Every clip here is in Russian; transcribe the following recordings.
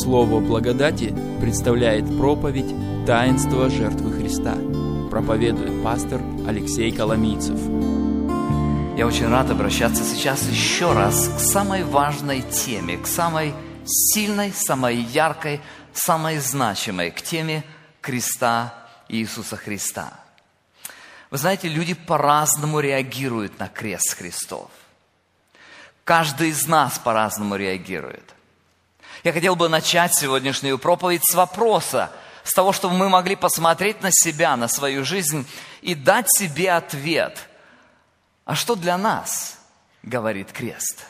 Слово благодати представляет проповедь «Таинство жертвы Христа». Проповедует пастор Алексей Коломийцев. Я очень рад обращаться сейчас еще раз к самой важной теме, к самой сильной, самой яркой, самой значимой, к теме креста Иисуса Христа. Вы знаете, люди по-разному реагируют на крест Христов. Каждый из нас по-разному реагирует. Я хотел бы начать сегодняшнюю проповедь с вопроса, с того, чтобы мы могли посмотреть на себя, на свою жизнь и дать себе ответ. А что для нас говорит крест?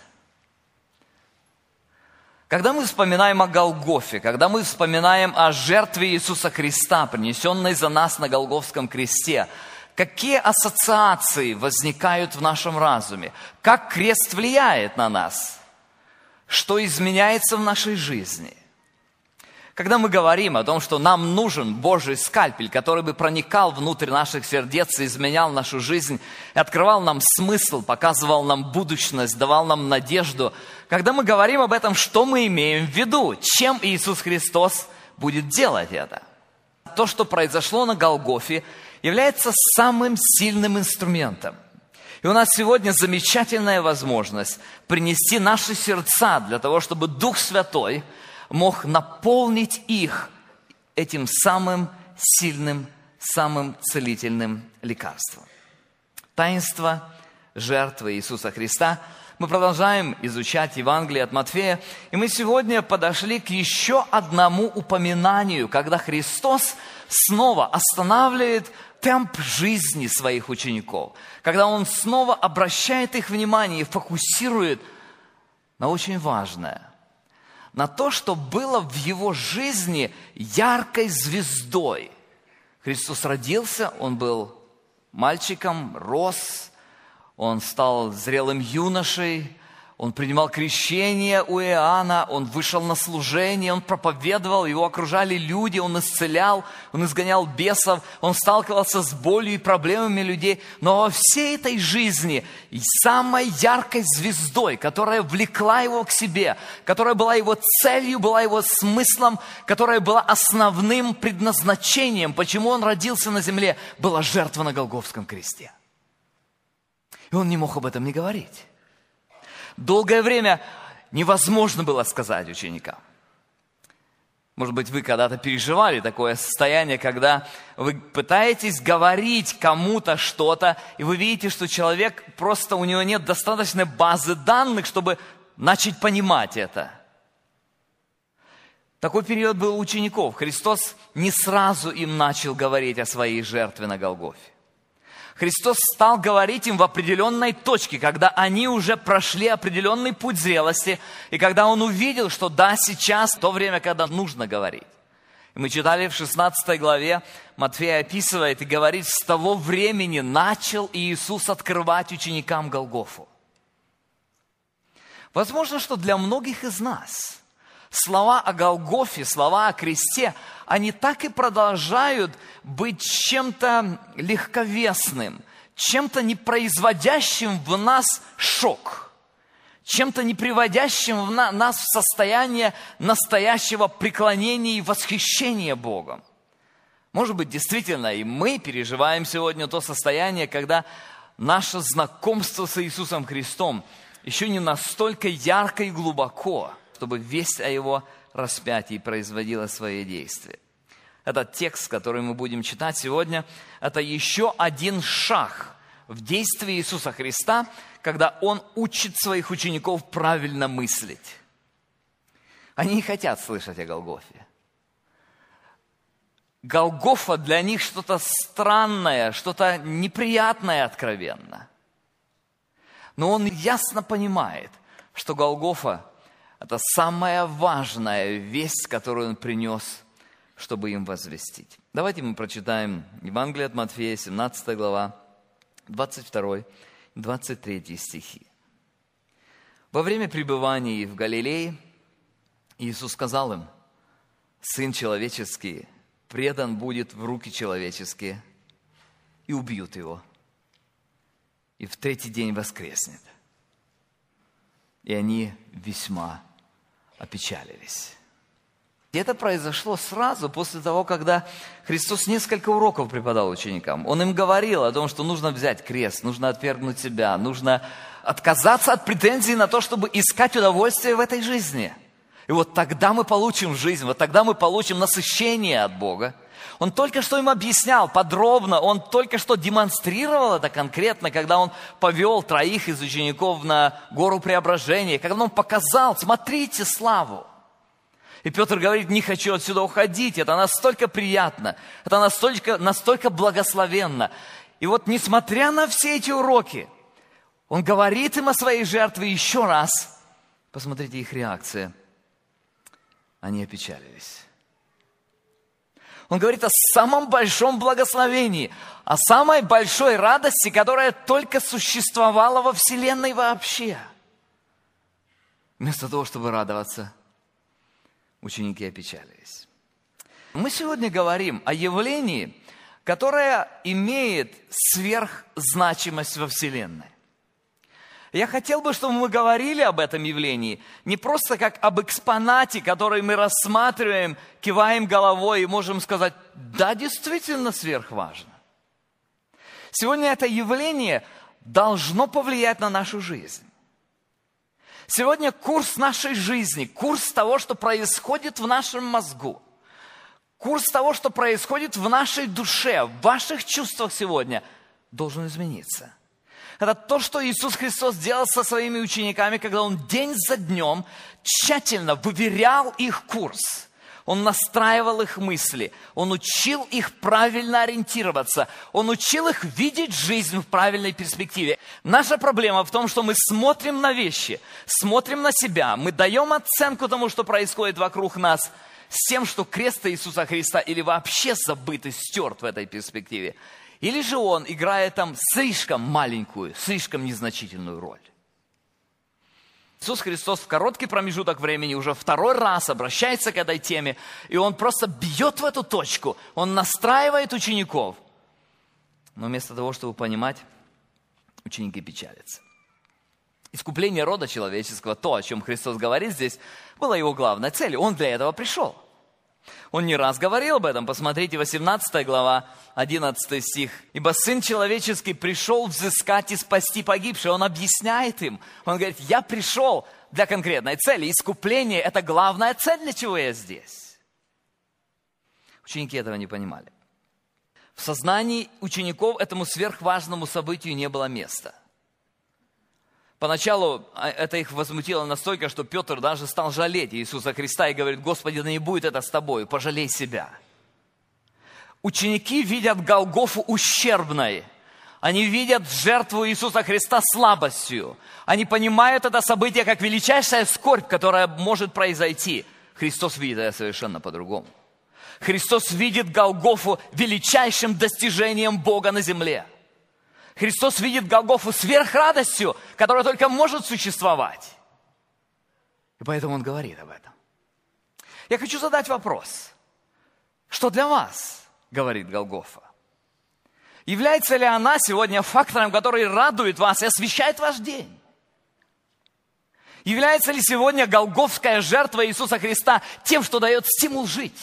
Когда мы вспоминаем о Голгофе, когда мы вспоминаем о жертве Иисуса Христа, принесенной за нас на Голгофском кресте, какие ассоциации возникают в нашем разуме? Как крест влияет на нас? Что изменяется в нашей жизни? Когда мы говорим о том, что нам нужен Божий скальпель, который бы проникал внутрь наших сердец и изменял нашу жизнь, и открывал нам смысл, показывал нам будущность, давал нам надежду, когда мы говорим об этом, что мы имеем в виду? Чем Иисус Христос будет делать это? То, что произошло на Голгофе, является самым сильным инструментом. И у нас сегодня замечательная возможность принести наши сердца для того, чтобы Дух Святой мог наполнить их этим самым сильным, самым целительным лекарством. Таинство жертвы Иисуса Христа. Мы продолжаем изучать Евангелие от Матфея, и мы сегодня подошли к еще одному упоминанию, когда Христос снова останавливает темп жизни своих учеников, когда Он снова обращает их внимание и фокусирует на очень важное, на то, что было в Его жизни яркой звездой. Христос родился, Он был мальчиком, рос, Он стал зрелым юношей, Он принимал крещение у Иоанна, Он вышел на служение, Он проповедовал, Его окружали люди, Он исцелял, Он изгонял бесов, Он сталкивался с болью и проблемами людей. Но во всей этой жизни самой яркой звездой, которая влекла Его к себе, которая была Его целью, была Его смыслом, которая была основным предназначением, почему Он родился на земле, была жертва на Голгофском кресте. И Он не мог об этом не говорить. Долгое время невозможно было сказать ученикам. Может быть, вы когда-то переживали такое состояние, когда вы пытаетесь говорить кому-то что-то, и вы видите, что человек просто, у него нет достаточной базы данных, чтобы начать понимать это. Такой период был у учеников. Христос не сразу им начал говорить о своей жертве на Голгофе. Христос стал говорить им в определенной точке, когда они уже прошли определенный путь зрелости, и когда Он увидел, что да, сейчас то время, когда нужно говорить. И мы читали в 16 главе, Матфея описывает и говорит, с того времени начал Иисус открывать ученикам Голгофу. Возможно, что для многих из нас слова о Голгофе, слова о кресте, они так и продолжают быть чем-то легковесным, чем-то не производящим в нас шок, чем-то не приводящим нас в состояние настоящего преклонения и восхищения Богом. Может быть, действительно, и мы переживаем сегодня то состояние, когда наше знакомство с Иисусом Христом еще не настолько ярко и глубоко, чтобы весть о Его распятии производила свои действия. Этот текст, который мы будем читать сегодня, это еще один шаг в действии Иисуса Христа, когда Он учит своих учеников правильно мыслить. Они не хотят слышать о Голгофе. Голгофа для них что-то странное, что-то неприятное откровенно. Но Он ясно понимает, что Голгофа — это самая важная весть, которую Он принес, чтобы им возвестить. Давайте мы прочитаем Евангелие от Матфея, 17 глава, 22 и 23 стихи. Во время пребывания в Галилее Иисус сказал им: «Сын человеческий предан будет в руки человеческие, и убьют Его, и в третий день воскреснет». И они весьма опечалились. И это произошло сразу после того, когда Христос несколько уроков преподал ученикам. Он им говорил о том, что нужно взять крест, нужно отвергнуть себя, нужно отказаться от претензий на то, чтобы искать удовольствие в этой жизни. И вот тогда мы получим жизнь, вот тогда мы получим насыщение от Бога. Он только что им объяснял подробно, он только что демонстрировал это конкретно, когда он повел 3 из учеников на гору Преображения, когда он показал, смотрите славу. И Петр говорит, не хочу отсюда уходить, это настолько приятно, это настолько благословенно. И вот несмотря на все эти уроки, он говорит им о своей жертве еще раз. Посмотрите их реакция. Они опечалились. Он говорит о самом большом благословении, о самой большой радости, которая только существовала во Вселенной вообще. Вместо того, чтобы радоваться, ученики опечалились. Мы сегодня говорим о явлении, которое имеет сверхзначимость во Вселенной. Я хотел бы, чтобы мы говорили об этом явлении не просто как об экспонате, который мы рассматриваем, киваем головой и можем сказать, да, действительно сверхважно. Сегодня это явление должно повлиять на нашу жизнь. Сегодня курс нашей жизни, курс того, что происходит в нашем мозгу, курс того, что происходит в нашей душе, в ваших чувствах сегодня, должен измениться. Это то, что Иисус Христос делал со своими учениками, когда Он день за днем тщательно выверял их курс. Он настраивал их мысли, Он учил их правильно ориентироваться, Он учил их видеть жизнь в правильной перспективе. Наша проблема в том, что мы смотрим на вещи, смотрим на себя, мы даем оценку тому, что происходит вокруг нас, с тем, что крест Иисуса Христа или вообще забыт и стерт в этой перспективе. Или же он играет там слишком маленькую, слишком незначительную роль. Иисус Христос в короткий промежуток времени уже 2-й раз обращается к этой теме, и он просто бьет в эту точку, он настраивает учеников. Но вместо того, чтобы понимать, ученики печалятся. Искупление рода человеческого, то, о чем Христос говорит здесь, было его главной целью. Он для этого пришел. Он не раз говорил об этом. Посмотрите, 18 глава, 11 стих. «Ибо Сын Человеческий пришел взыскать и спасти погибших». Он объясняет им. Он говорит, я пришел для конкретной цели. Искупление – это главная цель, для чего я здесь. Ученики этого не понимали. В сознании учеников этому сверхважному событию не было места. Поначалу это их возмутило настолько, что Петр даже стал жалеть Иисуса Христа и говорит, Господи, да не будет это с тобой, пожалей себя. Ученики видят Голгофу ущербной. Они видят жертву Иисуса Христа слабостью. Они понимают это событие как величайшая скорбь, которая может произойти. Христос видит это совершенно по-другому. Христос видит Голгофу величайшим достижением Бога на земле. Христос видит Голгофу сверхрадостью, которая только может существовать. И поэтому Он говорит об этом. Я хочу задать вопрос. Что для вас говорит Голгофа? Является ли она сегодня фактором, который радует вас и освещает ваш день? Является ли сегодня голгофская жертва Иисуса Христа тем, что дает стимул жить?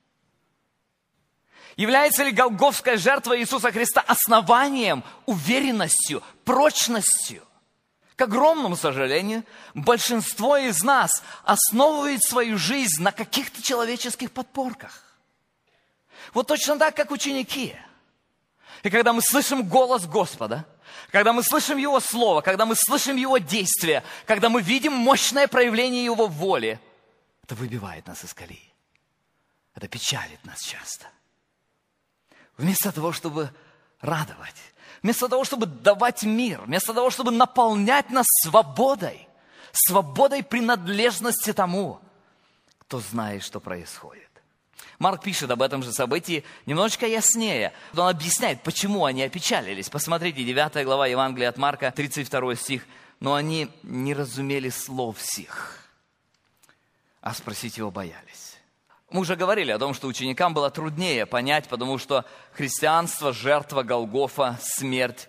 Является ли голгофская жертва Иисуса Христа основанием, уверенностью, прочностью? К огромному сожалению, большинство из нас основывает свою жизнь на каких-то человеческих подпорках. Вот точно так, как ученики. И когда мы слышим голос Господа, когда мы слышим Его Слово, когда мы слышим Его действия, когда мы видим мощное проявление Его воли, это выбивает нас из колеи. Это печалит нас часто. Вместо того, чтобы радовать, вместо того, чтобы давать мир, вместо того, чтобы наполнять нас свободой принадлежности тому, кто знает, что происходит. Марк пишет об этом же событии немножечко яснее. Он объясняет, почему они опечалились. Посмотрите, 9 глава Евангелия от Марка, 32 стих. «Но они не разумели слов сих, а спросить его боялись». Мы уже говорили о том, что ученикам было труднее понять, потому что христианство, жертва, Голгофа, смерть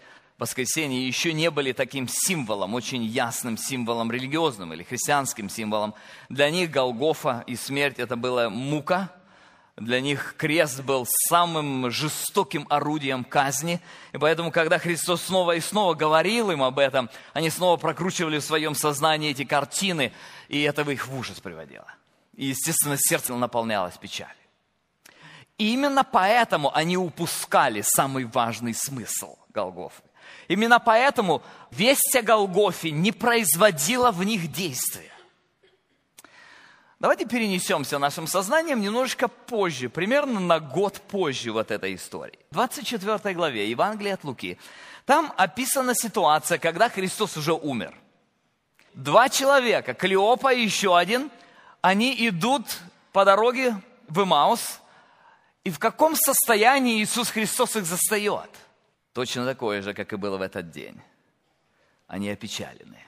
воскресения еще не были таким символом, очень ясным символом религиозным или христианским символом. Для них Голгофа и смерть – это была мука. Для них крест был самым жестоким орудием казни. И поэтому, когда Христос снова и снова говорил им об этом, они снова прокручивали в своем сознании эти картины, и это их в ужас приводило. И, естественно, сердце наполнялось печалью. И именно поэтому они упускали самый важный смысл Голгофы. Именно поэтому весть о Голгофе не производила в них действия. Давайте перенесемся нашим сознанием немножечко позже, примерно на год позже вот этой истории. В 24 главе Евангелия от Луки, там описана ситуация, когда Христос уже умер. 2 человека, Клеопа и еще один, они идут по дороге в Эмаус, и в каком состоянии Иисус Христос их застает? Точно такое же, как и было в этот день. Они опечаленные.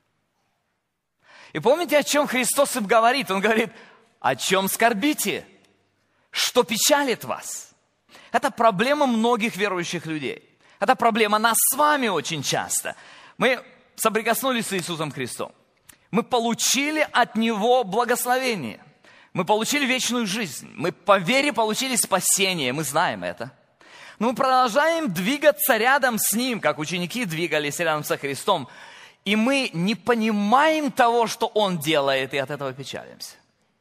И помните, о чем Христос им говорит? Он говорит, о чем скорбите? Что печалит вас? Это проблема многих верующих людей. Это проблема нас с вами очень часто. Мы соприкоснулись с Иисусом Христом. Мы получили от Него благословение. Мы получили вечную жизнь. Мы по вере получили спасение. Мы знаем это. Но мы продолжаем двигаться рядом с Ним, как ученики двигались рядом со Христом. И мы не понимаем того, что Он делает, и от этого печалимся.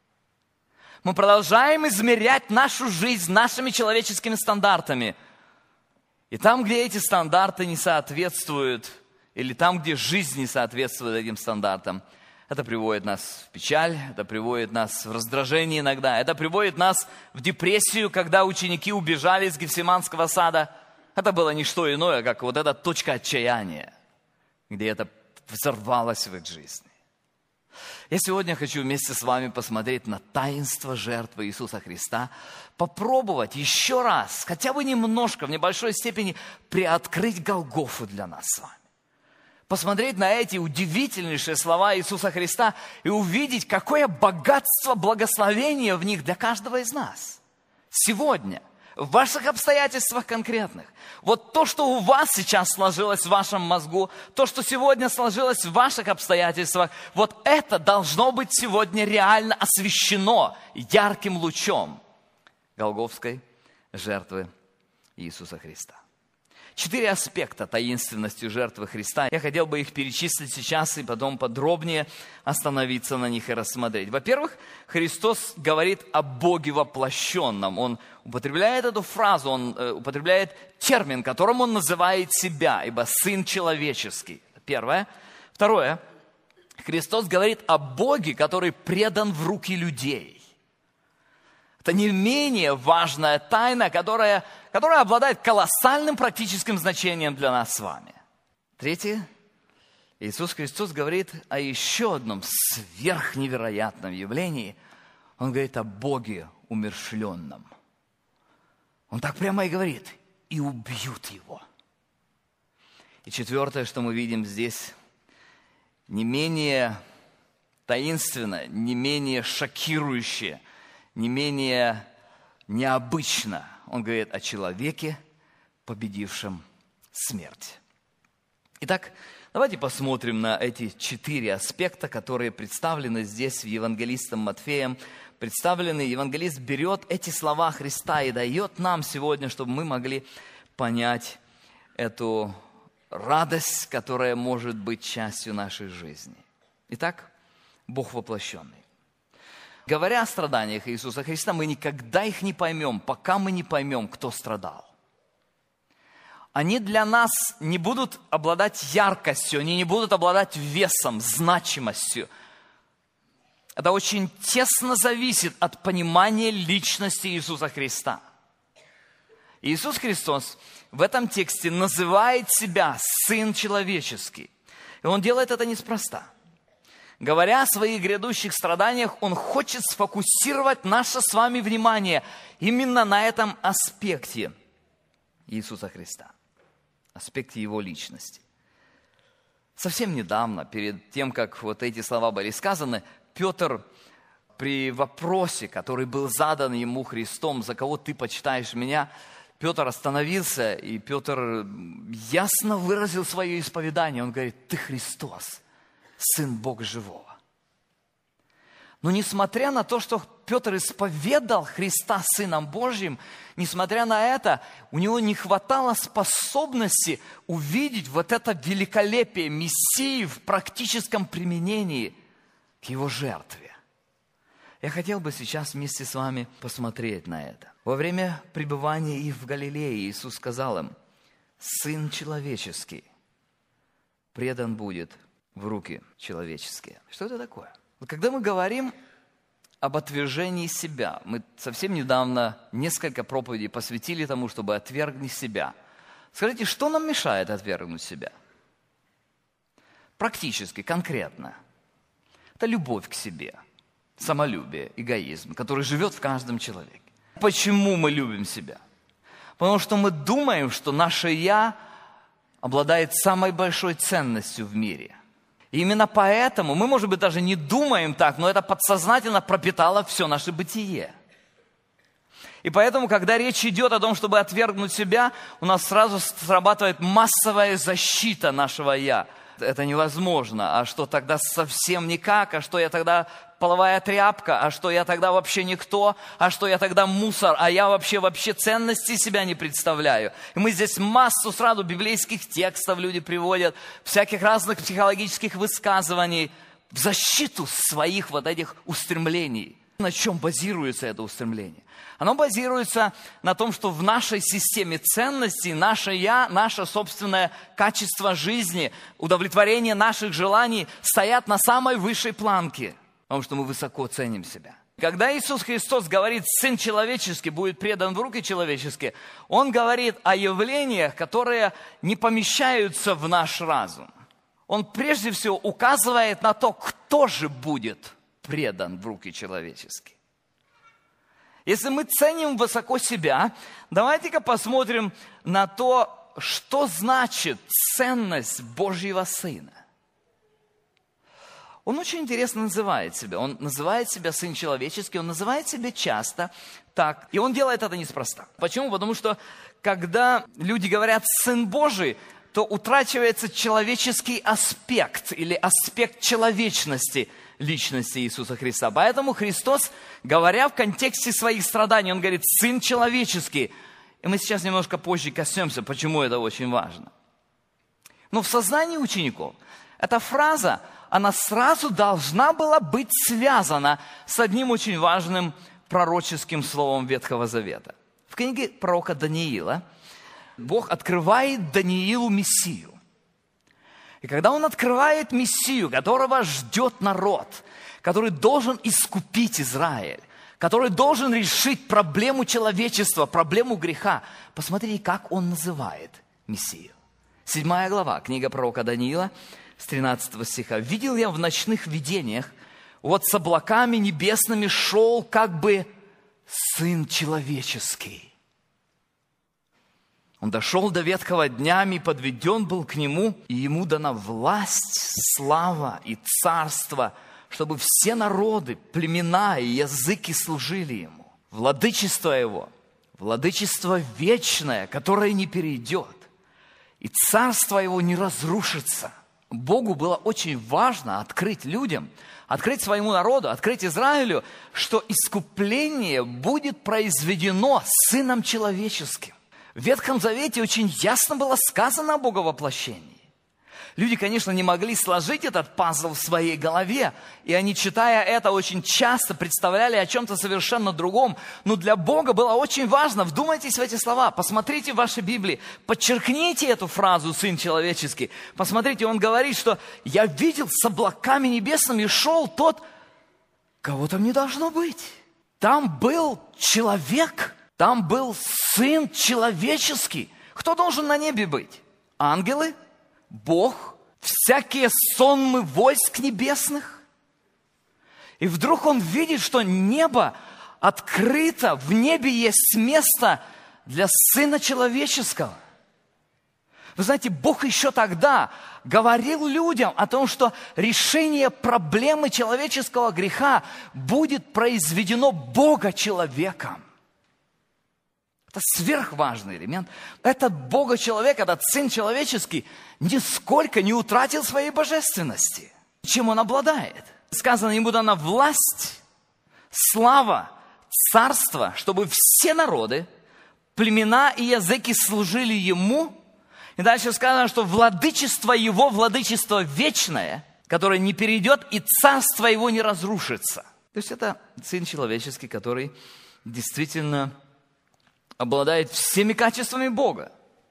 Мы продолжаем измерять нашу жизнь нашими человеческими стандартами. И там, где эти стандарты не соответствуют, или там, где жизнь не соответствует этим стандартам, это приводит нас в печаль, это приводит нас в раздражение иногда, это приводит нас в депрессию, когда ученики убежали из Гефсиманского сада. Это было не что иное, как вот эта точка отчаяния, где это взорвалось в их жизни. Я сегодня хочу вместе с вами посмотреть на таинство жертвы Иисуса Христа, попробовать еще раз, хотя бы немножко, в небольшой степени, приоткрыть Голгофу для нас с вами. Посмотреть на эти удивительнейшие слова Иисуса Христа и увидеть, какое богатство благословения в них для каждого из нас. Сегодня, в ваших обстоятельствах конкретных. Вот то, что у вас сейчас сложилось в вашем мозгу, то, что сегодня сложилось в ваших обстоятельствах, вот это должно быть сегодня реально освещено ярким лучом голгофской жертвы Иисуса Христа. 4 аспекта таинственности жертвы Христа. Я хотел бы их перечислить сейчас и потом подробнее остановиться на них и рассмотреть. Во-первых, Христос говорит о Боге воплощенном. Он употребляет эту фразу, он употребляет термин, которым он называет себя, ибо Сын человеческий. Первое. Второе. Христос говорит о Боге, который предан в руки людей. Это не менее важная тайна, которая обладает колоссальным практическим значением для нас с вами. Третье. Иисус Христос говорит о еще одном сверхневероятном явлении. Он говорит о Боге умерщвленном. Он так прямо и говорит, и убьют его. И четвертое, что мы видим здесь, не менее таинственно, не менее шокирующее, не менее необычно. Он говорит о человеке, победившем смерть. Итак, давайте посмотрим на эти 4 аспекта, которые представлены здесь в евангелистом Матфеем. Евангелист берет эти слова Христа и дает нам сегодня, чтобы мы могли понять эту радость, которая может быть частью нашей жизни. Итак, Бог воплощенный. Говоря о страданиях Иисуса Христа, мы никогда их не поймем, пока мы не поймем, кто страдал. Они для нас не будут обладать яркостью, они не будут обладать весом, значимостью. Это очень тесно зависит от понимания личности Иисуса Христа. Иисус Христос в этом тексте называет себя Сын Человеческий. И Он делает это неспроста. Говоря о своих грядущих страданиях, Он хочет сфокусировать наше с вами внимание именно на этом аспекте Иисуса Христа, аспекте Его личности. Совсем недавно, перед тем, как вот эти слова были сказаны, Петр при вопросе, который был задан ему Христом, «За кого ты почитаешь меня?», Петр остановился, и Петр ясно выразил свое исповедание. Он говорит: ты Христос, Сын Бога Живого. Но несмотря на то, что Петр исповедал Христа Сыном Божьим, несмотря на это, у него не хватало способности увидеть вот это великолепие Мессии в практическом применении к его жертве. Я хотел бы сейчас вместе с вами посмотреть на это. Во время пребывания их в Галилее Иисус сказал им: Сын человеческий предан будет в руки человеческие. Что это такое? Когда мы говорим об отвержении себя, мы совсем недавно несколько проповедей посвятили тому, чтобы отвергнуть себя. Скажите, что нам мешает отвергнуть себя? Практически, конкретно. Это любовь к себе, самолюбие, эгоизм, который живет в каждом человеке. Почему мы любим себя? Потому что мы думаем, что наше «я» обладает самой большой ценностью в мире. И именно поэтому мы, может быть, даже не думаем так, но это подсознательно пропитало все наше бытие. И поэтому, когда речь идет о том, чтобы отвергнуть себя, у нас сразу срабатывает массовая защита нашего «я». Это невозможно. А что тогда совсем никак? А что я тогда половая тряпка? А что я тогда вообще никто? А что я тогда мусор? А я вообще ценности себя не представляю. И мы здесь массу сразу библейских текстов люди приводят, всяких разных психологических высказываний в защиту своих вот этих устремлений. На чем базируется это устремление? Оно базируется на том, что в нашей системе ценностей наше «я», наше собственное качество жизни, удовлетворение наших желаний стоят на самой высшей планке, потому что мы высоко ценим себя. Когда Иисус Христос говорит: «Сын человеческий будет предан в руки человеческие», Он говорит о явлениях, которые не помещаются в наш разум. Он прежде всего указывает на то, кто же будет предан в руки человеческие. Если мы ценим высоко себя, давайте-ка посмотрим на то, что значит ценность Божьего Сына. Он очень интересно называет себя. Он называет себя Сын Человеческий, он называет себя часто так. И он делает это неспроста. Почему? Потому что, когда люди говорят «Сын Божий», то утрачивается человеческий аспект или аспект человечности личности Иисуса Христа. Поэтому Христос, говоря в контексте своих страданий, Он говорит «Сын человеческий». И мы сейчас немножко позже коснемся, почему это очень важно. Но в сознании учеников эта фраза, она сразу должна была быть связана с одним очень важным пророческим словом Ветхого Завета. В книге пророка Даниила Бог открывает Даниилу Мессию. И когда Он открывает Мессию, которого ждет народ, который должен искупить Израиль, который должен решить проблему человечества, проблему греха, посмотрите, как Он называет Мессию. 7 глава, книга пророка Даниила, с 13 стиха. «Видел я в ночных видениях, вот с облаками небесными шел как бы Сын Человеческий. Он дошел до ветхого днями, подведен был к Нему, и Ему дана власть, слава и царство, чтобы все народы, племена и языки служили Ему. Владычество Его, владычество вечное, которое не перейдет, и царство Его не разрушится». Богу было очень важно открыть людям, открыть своему народу, открыть Израилю, что искупление будет произведено Сыном Человеческим. В Ветхом Завете очень ясно было сказано о Боговоплощении. Люди, конечно, не могли сложить этот пазл в своей голове, и они, читая это, очень часто представляли о чем-то совершенно другом. Но для Бога было очень важно, вдумайтесь в эти слова, посмотрите в вашей Библии, подчеркните эту фразу «Сын человеческий». Посмотрите, Он говорит, что «Я видел с облаками небесными шел тот, кого там не должно быть». Там был человек, там был Сын человеческий. Кто должен на небе быть? Ангелы? Бог, всякие сонмы войск небесных. И вдруг он видит, что небо открыто, в небе есть место для Сына Человеческого. Вы знаете, Бог еще тогда говорил людям о том, что решение проблемы человеческого греха будет произведено Бога-человеком. Это сверхважный элемент. Этот Бога-человек, этот Сын человеческий нисколько не утратил своей божественности. Чем он обладает? Сказано, ему дана власть, слава, царство, чтобы все народы, племена и языки служили ему. И дальше сказано, что владычество его, владычество вечное, которое не перейдет, и царство его не разрушится. То есть это Сын человеческий, который действительно обладает всеми качествами Бога.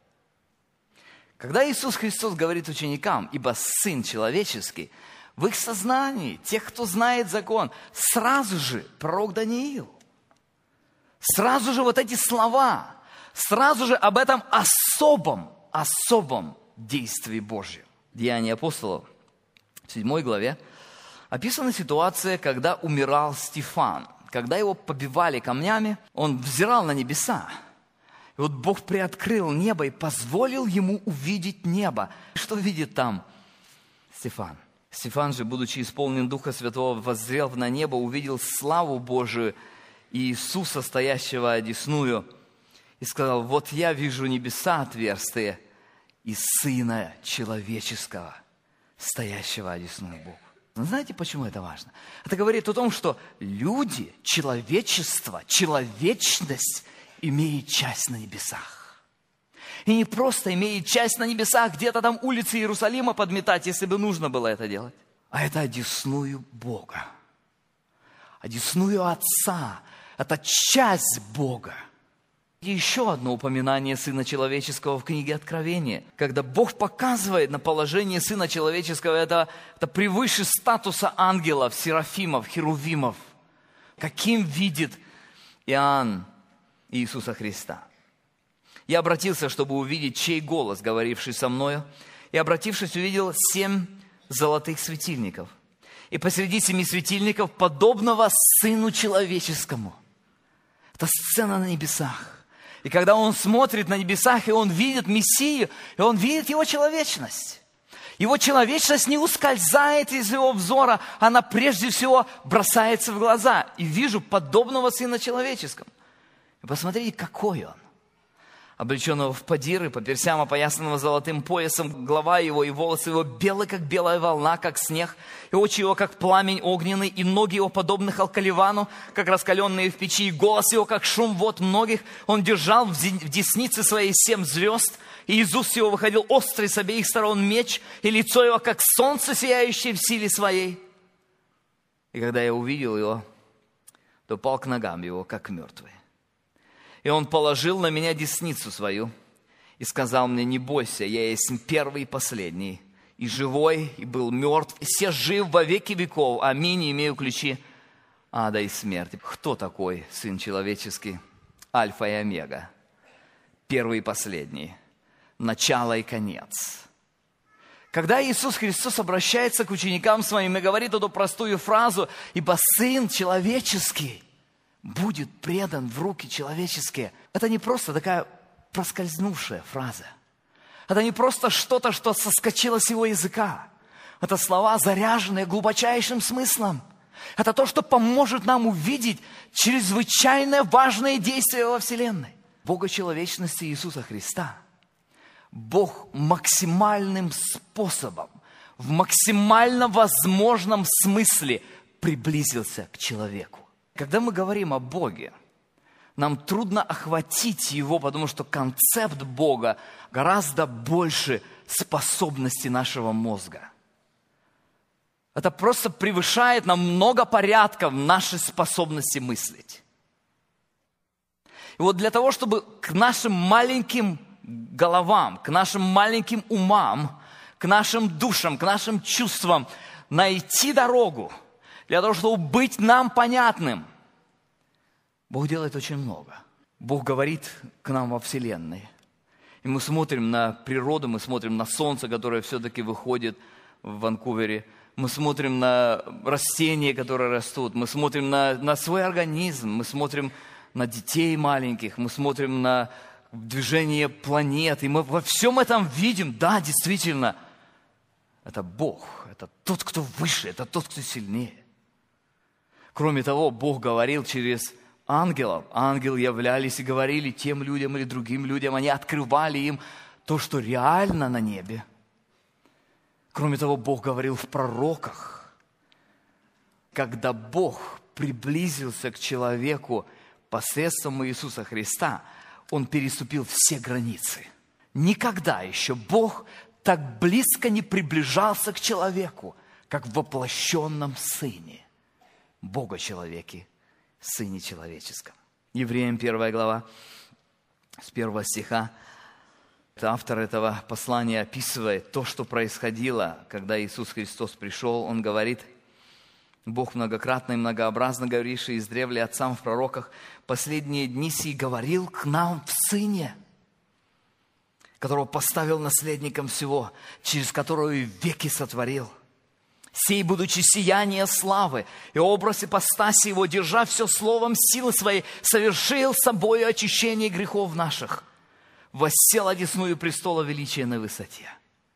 Когда Иисус Христос говорит ученикам, ибо Сын человеческий, в их сознании, тех, кто знает закон, сразу же пророк Даниил, сразу же вот эти слова, сразу же об этом особом действии Божьем. Деяния апостолов, в 7 главе, описана ситуация, когда умирал Стефан. Когда его побивали камнями, он взирал на небеса. И вот Бог приоткрыл небо и позволил ему увидеть небо. Что видит там Стефан? Стефан же, будучи исполнен Духа Святого, воззрел на небо, увидел славу Божию и Иисуса, стоящего одесную, и сказал: вот я вижу небеса отверстые и Сына Человеческого, стоящего одесную Бога. Но знаете, почему это важно? Это говорит о том, что люди, человечество, человечность имеет часть на небесах. И не просто имеет часть на небесах, где-то там улицы Иерусалима подметать, если бы нужно было это делать. А это одесную Бога. Одесную Отца. Это часть Бога. И еще одно упоминание Сына Человеческого в книге Откровения. Когда Бог показывает на положение Сына Человеческого, это превыше статуса ангелов, серафимов, херувимов. Каким видит Иоанн Иисуса Христа. Я обратился, чтобы увидеть, чей голос, говоривший со мною, и, обратившись, увидел 7 золотых светильников. И посреди 7 светильников подобного Сыну Человеческому. Это сцена на небесах. И когда он смотрит на небесах, и он видит Мессию, и он видит его человечность. Его человечность не ускользает из его взора, она прежде всего бросается в глаза. И вижу подобного Сына Человеческого. И посмотрите, какой он. Облеченного в подиры, по персям опоясанного золотым поясом, голова его и волосы его белы, как белая волна, как снег, и очи его, как пламень огненный, и ноги его, подобны халкаливану, как раскаленные в печи, и голос его, как шум вод многих. Он держал в деснице своей 7 звезд, и из уст его выходил острый с обеих сторон меч, и лицо его, как солнце, сияющее в силе своей. И когда я увидел его, то пал к ногам его, как мертвый. И он положил на меня десницу свою и сказал мне: не бойся, я есть первый и последний, и живой, и был мертв, и все жив во веки веков. Аминь, и имею ключи ада и смерти. Кто такой Сын Человеческий? Альфа и Омега, первый и последний, начало и конец. Когда Иисус Христос обращается к ученикам своим и говорит эту простую фразу: ибо Сын Человеческий будет предан в руки человеческие. Это не просто такая проскользнувшая фраза. Это не просто что-то, что соскочило с его языка. Это слова, заряженные глубочайшим смыслом. Это то, что поможет нам увидеть чрезвычайно важные действия во Вселенной. Богочеловечности Иисуса Христа. Бог максимальным способом, в максимально возможном смысле приблизился к человеку. Когда мы говорим о Боге, нам трудно охватить Его, потому что концепт Бога гораздо больше способностей нашего мозга. Это просто превышает на много порядков наши способности мыслить. И вот для того, чтобы к нашим маленьким головам, к нашим маленьким умам, к нашим душам, к нашим чувствам найти дорогу, для того, чтобы быть нам понятным, Бог делает очень много. Бог говорит к нам во Вселенной. И мы смотрим на природу, мы смотрим на солнце, которое все-таки выходит в Ванкувере. Мы смотрим на растения, которые растут. Мы смотрим на свой организм. Мы смотрим на детей маленьких. Мы смотрим на движение планет. И мы во всем этом видим, да, действительно, это Бог. Это тот, кто выше, это тот, кто сильнее. Кроме того, Бог говорил через ангелов. Ангелы являлись и говорили тем людям или другим людям. Они открывали им то, что реально на небе. Кроме того, Бог говорил в пророках. Когда Бог приблизился к человеку посредством Иисуса Христа, Он переступил все границы. Никогда еще Бог так близко не приближался к человеку, как в воплощенном Сыне, Бога-человеке, Сыне человеческом. Евреям 1 глава, с 1 стиха, автор этого послания описывает то, что происходило, когда Иисус Христос пришел. Он говорит: Бог многократно и многообразно говоривший издревле отцам в пророках, последние дни сии говорил к нам в Сыне, которого поставил наследником всего, через которого и веки сотворил. Сей, будучи сияние славы и образ ипостаси его, держа все словом силы своей, совершил собою очищение грехов наших, воссел одесную престола величия на высоте.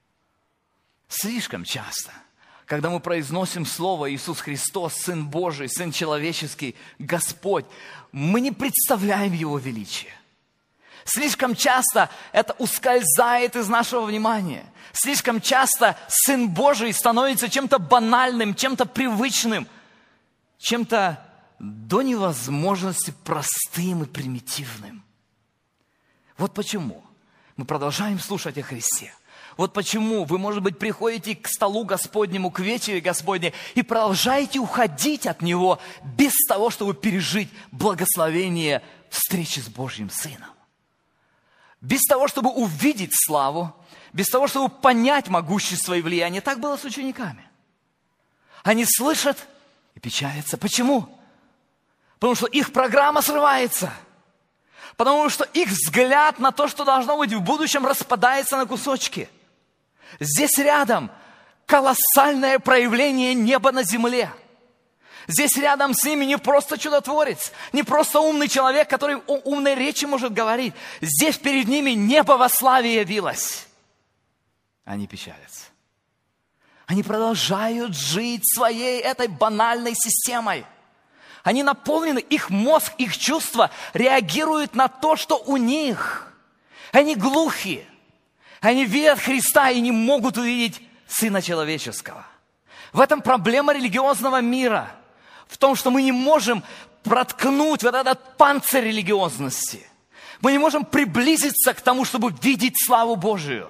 Слишком часто, когда мы произносим слово Иисус Христос, Сын Божий, Сын человеческий, Господь, мы не представляем Его величие. Слишком часто это ускользает из нашего внимания. Слишком часто Сын Божий становится чем-то банальным, чем-то привычным, чем-то до невозможности простым и примитивным. Вот почему мы продолжаем слушать о Христе. Вот почему вы, может быть, приходите к столу Господнему, к вечере Господней и продолжаете уходить от Него без того, чтобы пережить благословение встречи с Божьим Сыном. Без того, чтобы увидеть славу, без того, чтобы понять могущество и влияние. Так было с учениками. Они слышат и печалятся. Почему? Потому что их программа срывается. Потому что их взгляд на то, что должно быть в будущем, распадается на кусочки. Здесь рядом колоссальное проявление неба на земле. Здесь рядом с ними не просто чудотворец, не просто умный человек, который умной речи может говорить. Здесь перед ними небо во славе явилось. Они печалятся. Они продолжают жить своей этой банальной системой. Они наполнены, их мозг, их чувства реагируют на то, что у них. Они глухи. Они видят Христа и не могут увидеть Сына Человеческого. В этом проблема религиозного мира. В том, что мы не можем проткнуть вот этот панцирь религиозности. Мы не можем приблизиться к тому, чтобы видеть славу Божию.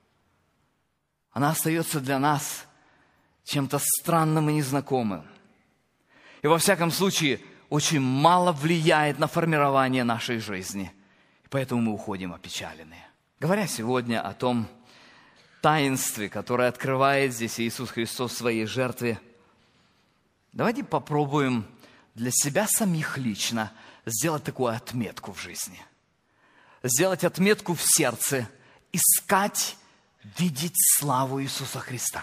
Она остается для нас чем-то странным и незнакомым. И во всяком случае, очень мало влияет на формирование нашей жизни. И поэтому мы уходим опечаленные. Говоря сегодня о том таинстве, которое открывает здесь Иисус Христос в своей жертве, давайте попробуем для себя самих лично сделать такую отметку в жизни. Сделать отметку в сердце, искать, видеть славу Иисуса Христа.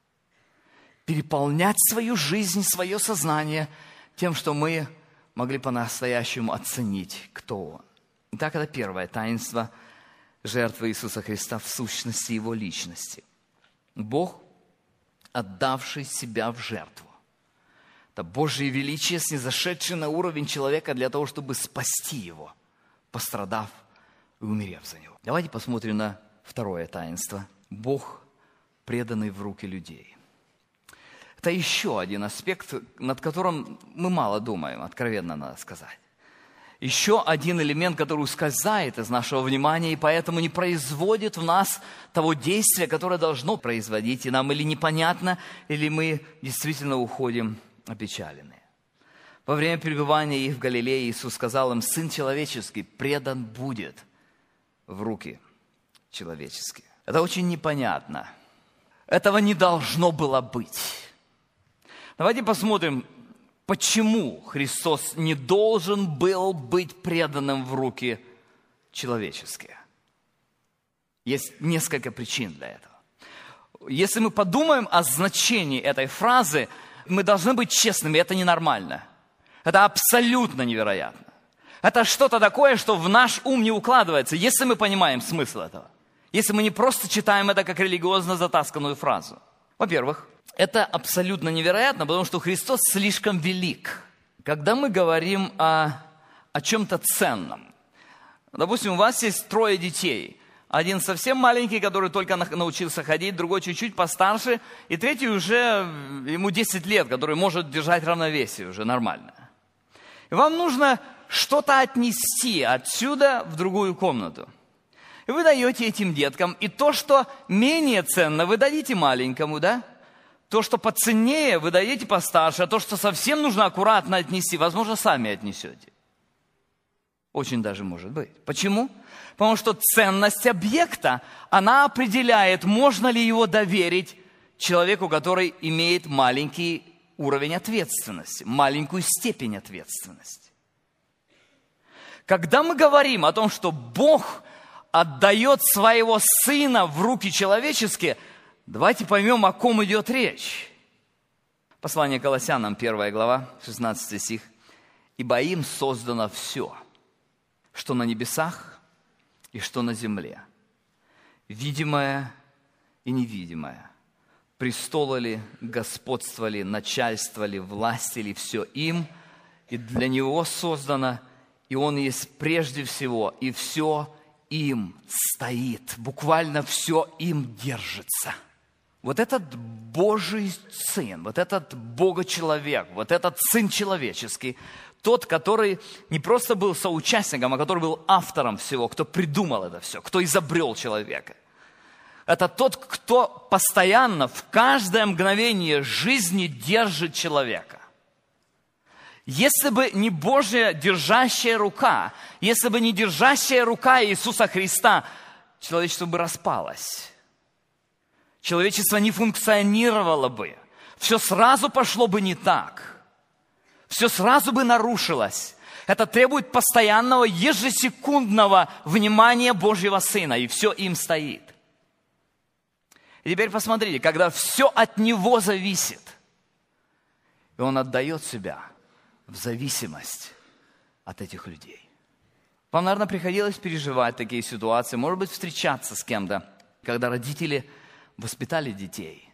Переполнять свою жизнь, свое сознание тем, что мы могли по-настоящему оценить, кто Он. Итак, это первое таинство жертвы Иисуса Христа в сущности Его личности. Бог, отдавший себя в жертву. Это Божье величие, снизошедшее на уровень человека для того, чтобы спасти его, пострадав и умерев за него. Давайте посмотрим на второе таинство. Бог, преданный в руки людей. Это еще один аспект, над которым мы мало думаем, откровенно надо сказать. Еще один элемент, который ускользает из нашего внимания и поэтому не производит в нас того действия, которое должно производить, и нам или непонятно, или мы действительно уходим опечаленные. Во время пребывания их в Галилее Иисус сказал им: Сын человеческий предан будет в руки человеческие. Это очень непонятно. Этого не должно было быть. Давайте посмотрим, почему Христос не должен был быть преданным в руки человеческие. Есть несколько причин для этого. Если мы подумаем о значении этой фразы, мы должны быть честными, это ненормально. Это абсолютно невероятно. Это что-то такое, что в наш ум не укладывается, если мы понимаем смысл этого. Если мы не просто читаем это как религиозно затасканную фразу. Во-первых, это абсолютно невероятно, потому что Христос слишком велик. Когда мы говорим о о чем-то ценном. Допустим, у вас есть 3 детей. Один совсем маленький, который только научился ходить, другой чуть-чуть постарше, и 3 уже, ему 10 лет, который может держать равновесие уже нормально. И вам нужно что-то отнести отсюда в другую комнату. И вы даете этим деткам, и то, что менее ценно, вы дадите маленькому, да? То, что поценнее, вы даете постарше, а то, что совсем нужно аккуратно отнести, возможно, сами отнесете. Очень даже может быть. Почему? Потому что ценность объекта, она определяет, можно ли его доверить человеку, который имеет маленький уровень ответственности, маленькую степень ответственности. Когда мы говорим о том, что Бог отдает своего Сына в руки человеческие, давайте поймем, о ком идет речь. Послание Колоссянам, 1 глава, 16 стих. «Ибо им создано все, что на небесах и что на земле, видимое и невидимое, престолы ли, господство ли, начальство ли, власти ли, все им, и для Него создано, и Он есть прежде всего, и все им стоит». Буквально все им держится. Вот этот Божий Сын, вот этот Бога-человек, вот этот Сын человеческий, тот, который не просто был соучастником, а который был автором всего, кто придумал это все, кто изобрел человека. Это тот, кто постоянно, в каждое мгновение жизни держит человека. Если бы не Божья держащая рука, если бы не держащая рука Иисуса Христа, человечество бы распалось. Человечество не функционировало бы. Все сразу пошло бы не так. Все сразу бы нарушилось. Это требует постоянного, ежесекундного внимания Божьего Сына, и все им стоит. И теперь посмотрите, когда все от Него зависит, и Он отдает себя в зависимость от этих людей. Вам, наверное, приходилось переживать такие ситуации, может быть, встречаться с кем-то, когда родители воспитали детей,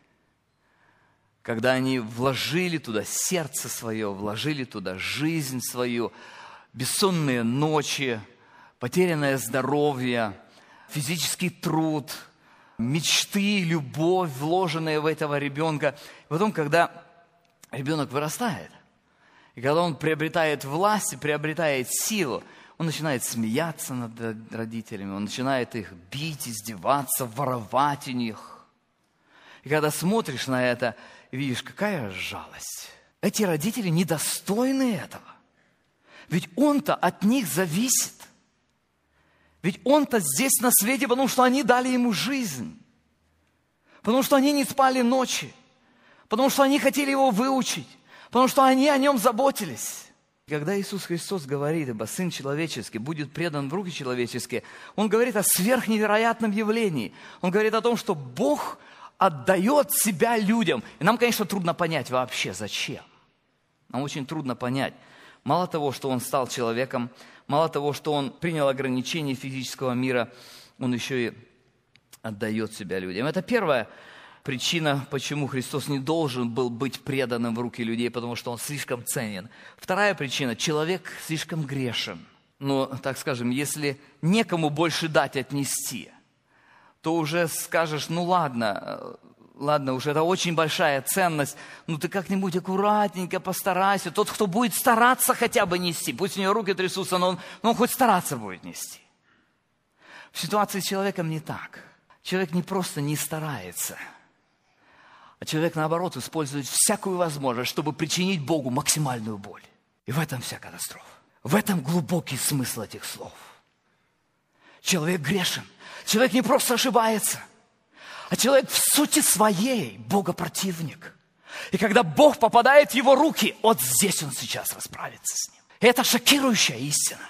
когда они вложили туда сердце свое, вложили туда жизнь свою, бессонные ночи, потерянное здоровье, физический труд, мечты, любовь, вложенные в этого ребенка. И потом, когда ребенок вырастает, и когда он приобретает власть, приобретает силу, он начинает смеяться над родителями, он начинает их бить, издеваться, воровать у них. И когда смотришь на это, видишь, какая жалость. Эти родители недостойны этого. Ведь он-то от них зависит. Ведь он-то здесь на свете, потому что они дали ему жизнь. Потому что они не спали ночи. Потому что они хотели его выучить. Потому что они о нем заботились. Когда Иисус Христос говорит, ибо Сын Человеческий будет предан в руки человеческие, Он говорит о сверхневероятном явлении. Он говорит о том, что Бог отдает себя людям. И нам, конечно, трудно понять вообще, зачем. Нам очень трудно понять. Мало того, что Он стал человеком, мало того, что Он принял ограничения физического мира, Он еще и отдает себя людям. Это первая причина, почему Христос не должен был быть преданным в руки людей, потому что Он слишком ценен. Вторая причина – человек слишком грешен. Но, так скажем, если некому больше дать, отнести, то уже скажешь, ну ладно, уже это очень большая ценность, ну ты как-нибудь аккуратненько постарайся. Тот, кто будет стараться хотя бы нести, пусть у него руки трясутся, но он хоть стараться будет нести. В ситуации с человеком не так. Человек не просто не старается, а человек, наоборот, использует всякую возможность, чтобы причинить Богу максимальную боль. И в этом вся катастрофа. В этом глубокий смысл этих слов. Человек грешен. Человек не просто ошибается, а человек в сути своей богопротивник. И когда Бог попадает в его руки, вот здесь он сейчас расправится с ним. И это шокирующая истина.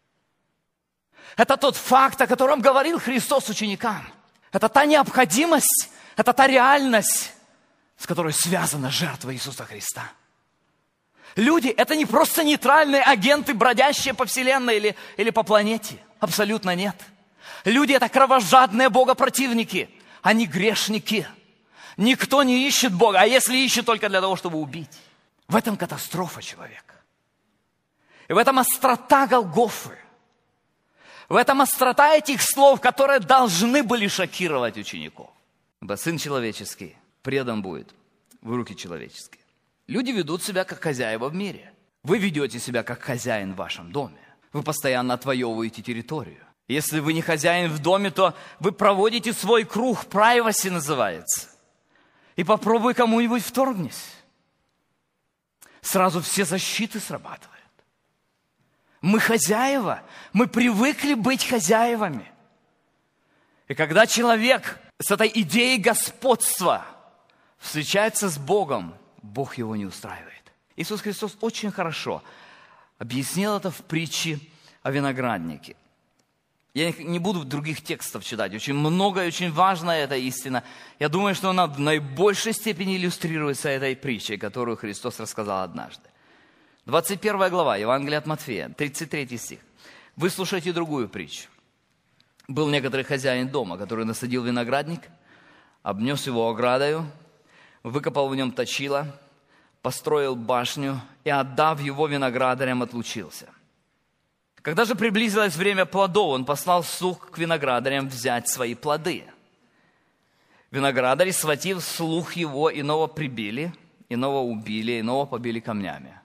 Это тот факт, о котором говорил Христос ученикам. Это та необходимость, это та реальность, с которой связана жертва Иисуса Христа. Люди – это не просто нейтральные агенты, бродящие по вселенной или по планете. Абсолютно нет. Люди – это кровожадные богопротивники. Они грешники. Никто не ищет Бога, а если ищет, только для того, чтобы убить. В этом катастрофа человека. И в этом острота Голгофы. В этом острота этих слов, которые должны были шокировать учеников. Ибо Сын Человеческий предан будет в руки человеческие. Люди ведут себя как хозяева в мире. Вы ведете себя как хозяин в вашем доме. Вы постоянно отвоевываете территорию. Если вы не хозяин в доме, то вы проводите свой круг, privacy называется. И попробуй кому-нибудь вторгнись. Сразу все защиты срабатывают. Мы хозяева, мы привыкли быть хозяевами. И когда человек с этой идеей господства встречается с Богом, Бог его не устраивает. Иисус Христос очень хорошо объяснил это в притче о винограднике. Я не буду других текстов читать, очень много и очень важная эта истина. Я думаю, что она в наибольшей степени иллюстрируется этой притчей, которую Христос рассказал однажды. 21 глава, Евангелие от Матфея, 33 стих. Выслушайте другую притчу. Был некоторый хозяин дома, который насадил виноградник, обнес его оградою, выкопал в нем точило, построил башню и, отдав его виноградарям, отлучился. Когда же приблизилось время плодов, он послал слуг к виноградарям взять свои плоды. Виноградари, схватив слуг его, иного прибили, иного убили, иного побили камнями.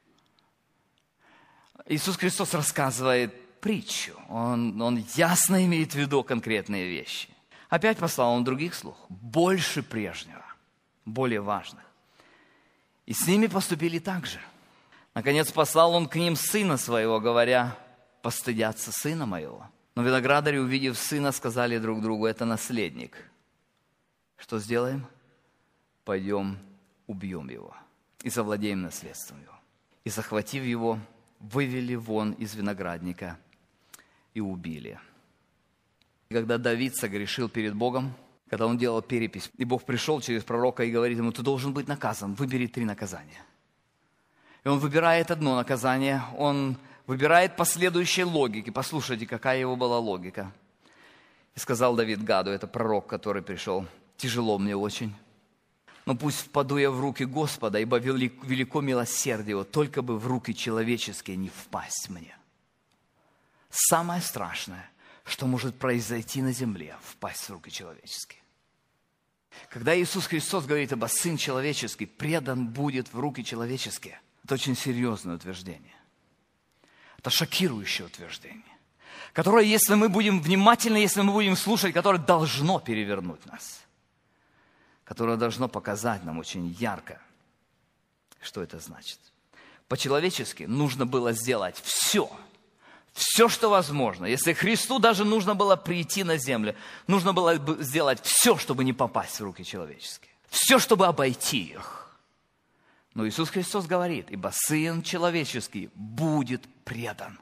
Иисус Христос рассказывает притчу. Он ясно имеет в виду конкретные вещи. Опять послал он других слуг, больше прежнего, более важных. И с ними поступили так же. Наконец послал он к ним сына своего, говоря: постыдятся сына моего. Но виноградари, увидев сына, сказали друг другу: это наследник. Что сделаем? Пойдем, убьем его и завладеем наследством его. И, захватив его, вывели вон из виноградника и убили. И когда Давид согрешил перед Богом, когда он делал перепись, и Бог пришел через пророка и говорит ему: ты должен быть наказан, выбери 3 наказания. И он выбирает одно наказание, он выбирает по следующей логике. Послушайте, какая его была логика. И сказал Давид Гаду, это пророк, который пришел: тяжело мне очень, но пусть впаду я в руки Господа, ибо велико милосердие его, только бы в руки человеческие не впасть мне. Самое страшное, что может произойти на земле, впасть в руки человеческие. Когда Иисус Христос говорит, ибо Сын Человеческий предан будет в руки человеческие, это очень серьезное утверждение. Это шокирующее утверждение, которое, если мы будем внимательны, если мы будем слушать, которое должно перевернуть нас, которое должно показать нам очень ярко, что это значит. По-человечески нужно было сделать все, что возможно. Если Христу даже нужно было прийти на землю, нужно было сделать все, чтобы не попасть в руки человеческие. Все, чтобы обойти их. Но Иисус Христос говорит, ибо Сын Человеческий будет предан.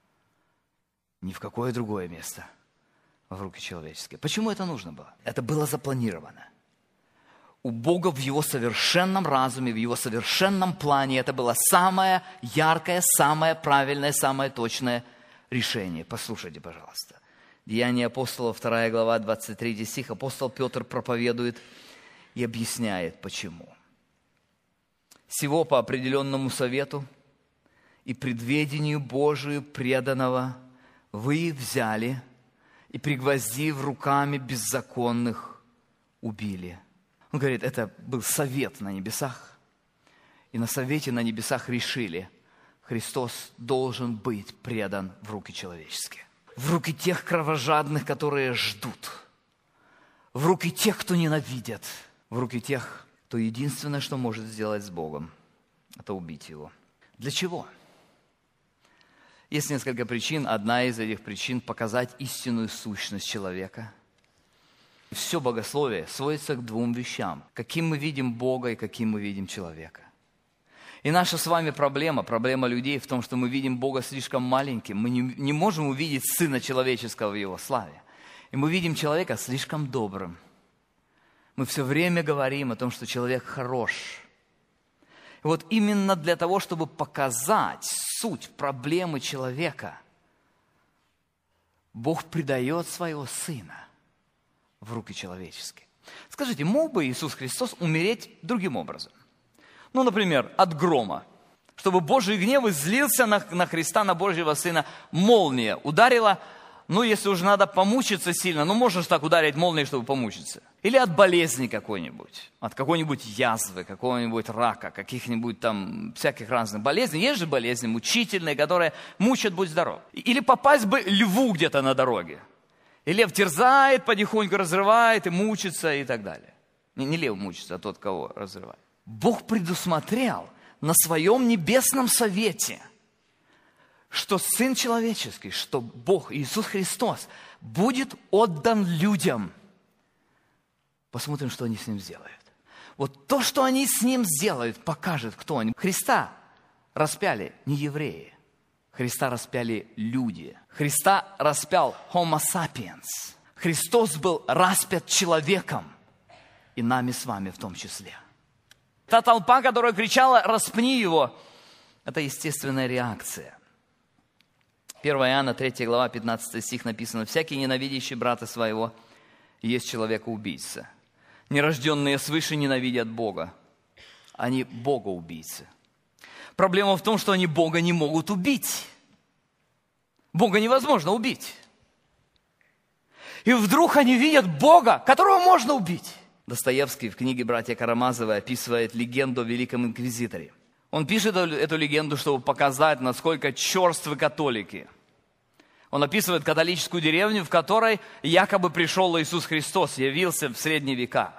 Ни в какое другое место в руки человеческие. Почему это нужно было? Это было запланировано. У Бога в Его совершенном разуме, в Его совершенном плане это было самое яркое, самое правильное, самое точное решение. Послушайте, пожалуйста. Деяния апостолов, 2 глава, 23 стих. Апостол Петр проповедует и объясняет, почему. Сего по определенному совету и предведению Божию преданного вы взяли и, пригвоздив руками беззаконных, убили. Он говорит, это был совет на небесах. И на совете на небесах решили, Христос должен быть предан в руки человеческие. В руки тех кровожадных, которые ждут. В руки тех, кто ненавидят. В руки тех, кто единственное, что может сделать с Богом, это убить Его. Для чего? Есть несколько причин. Одна из этих причин – показать истинную сущность человека. Все богословие сводится к 2 вещам. Каким мы видим Бога и каким мы видим человека. И наша с вами проблема людей в том, что мы видим Бога слишком маленьким. Мы не можем увидеть Сына Человеческого в Его славе. И мы видим человека слишком добрым. Мы все время говорим о том, что человек хорош. И вот именно для того, чтобы показать суть проблемы человека, Бог предает Своего Сына в руки человеческие. Скажите, мог бы Иисус Христос умереть другим образом? Ну, например, от грома. чтобы Божий гнев излился на Христа, на Божьего Сына. Молния ударила, если уже надо помучиться сильно, можно же так ударить молнией, чтобы помучиться. Или от болезни какой-нибудь, от какой-нибудь язвы, какого-нибудь рака, каких-нибудь там всяких разных болезней. Есть же болезни мучительные, которые мучат, будь здоров. Или попасть бы льву где-то на дороге. И лев терзает, потихоньку разрывает и мучится и так далее. Не лев мучится, а тот, кого разрывает. Бог предусмотрел на своем небесном совете, что Сын Человеческий, что Бог, Иисус Христос, будет отдан людям. Посмотрим, что они с Ним сделают. Вот то, что они с Ним сделают, покажет, кто они. Христа распяли не евреи. Христа распяли люди. Христа распял Homo sapiens. Христос был распят человеком. И нами с вами в том числе. Та толпа, которая кричала «распни его», это естественная реакция. 1 Иоанна 3 глава 15 стих написано: «Всякий ненавидящий брата своего есть человека-убийца. Нерожденные свыше ненавидят Бога. Они Бога-убийцы». Проблема в том, что они Бога не могут убить. Бога невозможно убить. И вдруг они видят Бога, которого можно убить. Достоевский в книге «Братья Карамазовы» описывает легенду о Великом Инквизиторе. Он пишет эту легенду, чтобы показать, насколько черствы католики. Он описывает католическую деревню, в которой якобы пришел Иисус Христос, явился в средние века.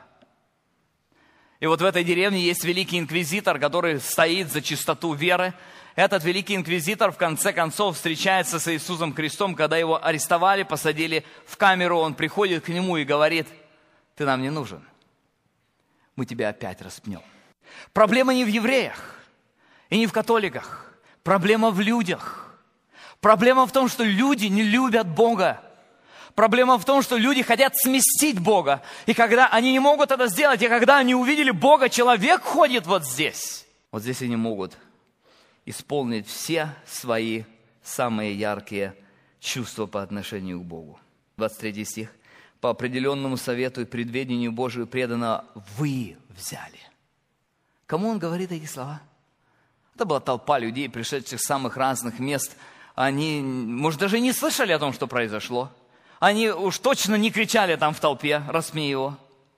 И вот в этой деревне есть Великий Инквизитор, который стоит за чистоту веры. Этот Великий Инквизитор в конце концов встречается с Иисусом Христом, когда его арестовали, посадили в камеру. Он приходит к нему и говорит: «Ты нам не нужен. Мы тебя опять распнем». Проблема не в евреях и не в католиках. Проблема в людях. Проблема в том, что люди не любят Бога. Проблема в том, что люди хотят сместить Бога. И когда они не могут это сделать, и когда они увидели Бога, человек ходит вот здесь. Вот здесь они могут исполнить все свои самые яркие чувства по отношению к Богу. 23 стих. «По определенному совету и предведению Божию предано вы взяли». Кому он говорит эти слова? Это была толпа людей, пришедших с самых разных мест. Они, может, даже не слышали о том, что произошло. Они уж точно не кричали там в толпе: «Распни его».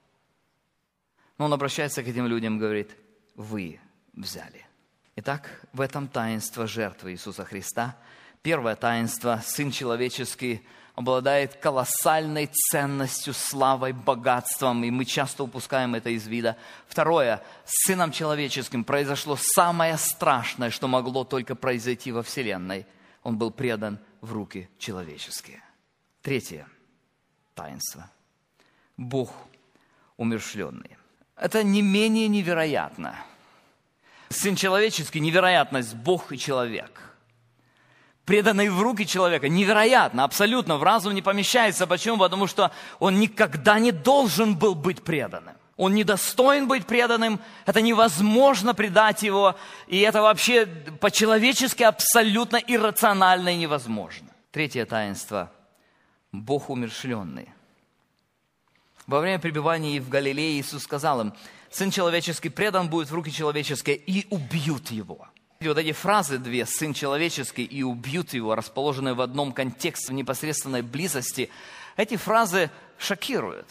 Но он обращается к этим людям и говорит: «Вы взяли». Итак, в этом таинство жертвы Иисуса Христа. Первое таинство: Сын Человеческий обладает колоссальной ценностью, славой, богатством, и мы часто упускаем это из вида. Второе: с Сыном Человеческим произошло самое страшное, что могло только произойти во Вселенной. Он был предан в руки человеческие. Третье таинство: Бог умерщвленный. Это не менее невероятно. Сын Человеческий — невероятность, Бог и человек. Преданный в руки человека — невероятно, абсолютно, в разум не помещается. Почему? Потому что он никогда не должен был быть преданным. Он недостоин быть преданным, это невозможно предать его, и это вообще по-человечески абсолютно иррационально и невозможно. Третье таинство: Бог умерщвленный. Во время пребывания в Галилее Иисус сказал им: «Сын Человеческий предан будет в руки человеческие, и убьют его». И вот эти фразы две: «Сын Человеческий» и «убьют его», расположенные в одном контексте, в непосредственной близости, эти фразы шокируют.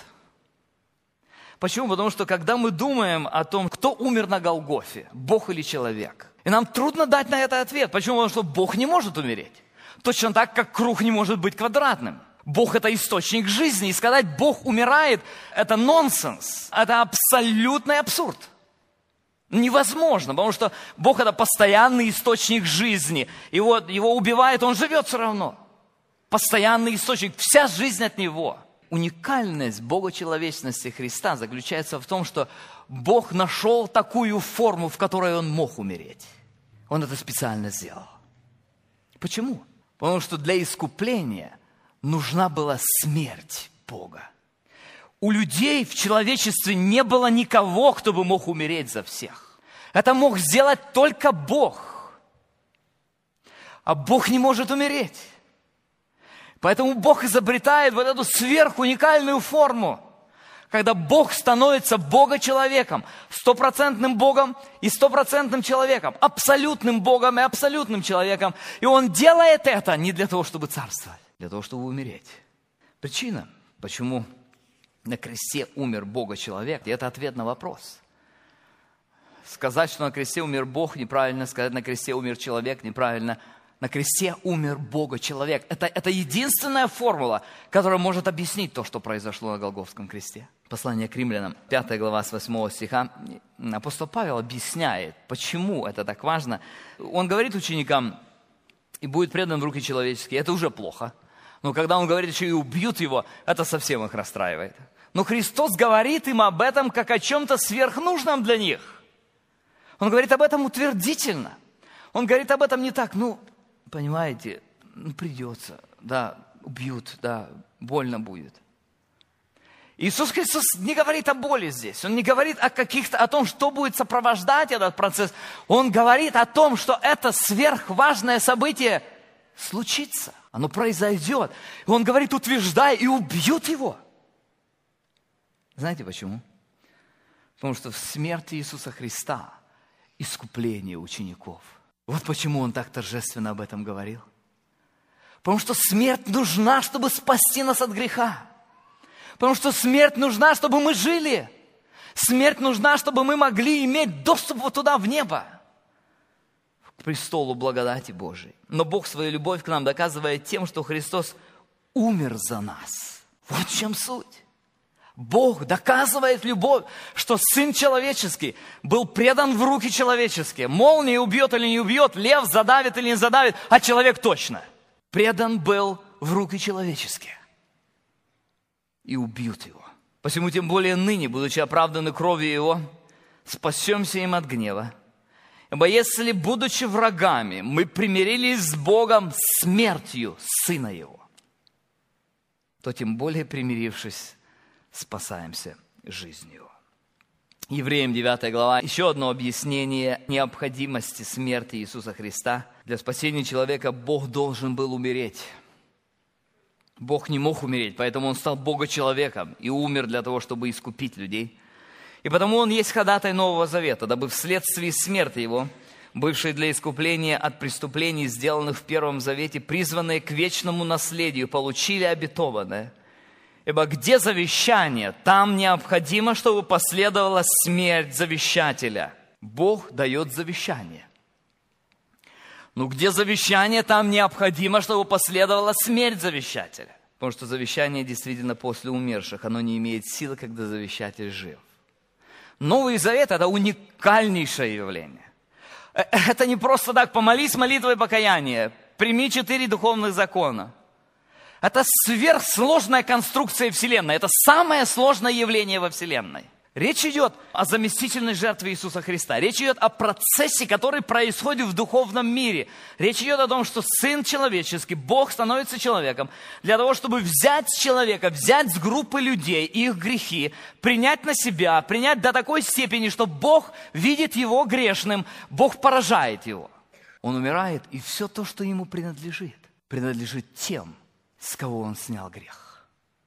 Почему? Потому что когда мы думаем о том, кто умер на Голгофе, Бог или человек, и нам трудно дать на это ответ. Почему? Потому что Бог не может умереть. Точно так, как круг не может быть квадратным. Бог — это источник жизни. И сказать «Бог умирает» — это нонсенс. Это абсолютный абсурд. Невозможно, потому что Бог — это постоянный источник жизни. И вот его убивает, он живет все равно. Постоянный источник, вся жизнь от Него. Уникальность богочеловечности Христа заключается в том, что Бог нашел такую форму, в которой Он мог умереть. Он это специально сделал. Почему? Потому что для искупления нужна была смерть Бога. У людей в человечестве не было никого, кто бы мог умереть за всех. Это мог сделать только Бог. А Бог не может умереть. Поэтому Бог изобретает вот эту сверхуникальную форму, Когда Бог становится Бога-человеком, стопроцентным Богом и стопроцентным человеком, абсолютным Богом и абсолютным человеком. И Он делает это не для того, чтобы царствовать, для того, чтобы умереть. Причина, почему на кресте умер Бога-человек, и это ответ на вопрос. Сказать, что на кресте умер Бог, неправильно. Сказать, на кресте умер человек, неправильно. На кресте умер Бога-человек. Это единственная формула, которая может объяснить то, что произошло на Голгофском кресте. Послание к римлянам, 5 глава, с 8 стиха. Апостол Павел объясняет, почему это так важно. Он говорит ученикам, и будет предан в руки человеческие. Это уже плохо. Но когда он говорит, еще и убьют его, это совсем их расстраивает. Но Христос говорит им об этом, как о чем-то сверхнужном для них. Он говорит об этом утвердительно. Он говорит об этом не так, понимаете, придется, да, убьют, да, больно будет. Иисус Христос не говорит о боли здесь. Он не говорит о том, что будет сопровождать этот процесс. Он говорит о том, что это сверхважное событие случится. Оно произойдет. И он говорит, утверждай, и убьют его. Знаете почему? Потому что в смерти Иисуса Христа искупление учеников. Вот почему он так торжественно об этом говорил. Потому что смерть нужна, чтобы спасти нас от греха. Потому что смерть нужна, чтобы мы жили. Смерть нужна, чтобы мы могли иметь доступ вот туда, в небо. К престолу благодати Божией. Но Бог свою любовь к нам доказывает тем, что Христос умер за нас. Вот в чем суть. Бог доказывает любовь, что Сын Человеческий был предан в руки человеческие. Молния убьет или не убьет, лев задавит или не задавит, а человек точно. Предан был в руки человеческие. И убьют его. Посему тем более ныне, будучи оправданы кровью его, спасемся им от гнева. Ибо если, будучи врагами, мы примирились с Богом смертью Сына Его, то тем более примирившись, спасаемся жизнью. Евреям 9 глава. Еще одно объяснение необходимости смерти Иисуса Христа. Для спасения человека Бог должен был умереть. Бог не мог умереть, поэтому Он стал Бога-человеком и умер для того, чтобы искупить людей. И потому Он есть ходатай Нового Завета, дабы вследствие смерти Его, бывшей для искупления от преступлений, сделанных в Первом Завете, призванные к вечному наследию, получили обетованное. Ибо где завещание, там необходимо, чтобы последовала смерть завещателя. Бог дает завещание. Но где завещание, там необходимо, чтобы последовала смерть завещателя. Потому что завещание действительно после умерших, оно не имеет силы, когда завещатель жив. Новый Завет – это уникальнейшее явление. Это не просто так, помолись молитвой покаяния, прими 4 духовных закона. Это сверхсложная конструкция Вселенной. Это самое сложное явление во Вселенной. Речь идет о заместительной жертве Иисуса Христа. Речь идет о процессе, который происходит в духовном мире. Речь идет о том, что Сын Человеческий, Бог становится человеком, для того, чтобы взять с человека, взять с группы людей их грехи, принять на себя, принять до такой степени, что Бог видит его грешным, Бог поражает его. Он умирает, и все то, что ему принадлежит тем, с кого Он снял грех.